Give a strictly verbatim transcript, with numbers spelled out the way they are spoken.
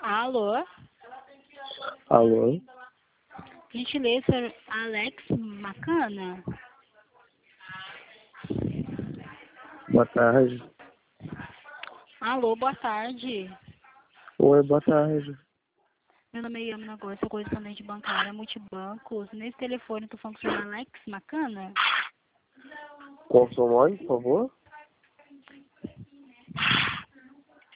Alô? Alô? Gentileza, Alex Macana? Boa tarde. Alô, boa tarde. Oi, boa tarde. Meu nome é Yamina Góes, sou correspondente bancária multibancos. Nesse telefone, tô falando com o senhor Alex Macana? Qual o seu nome, por favor?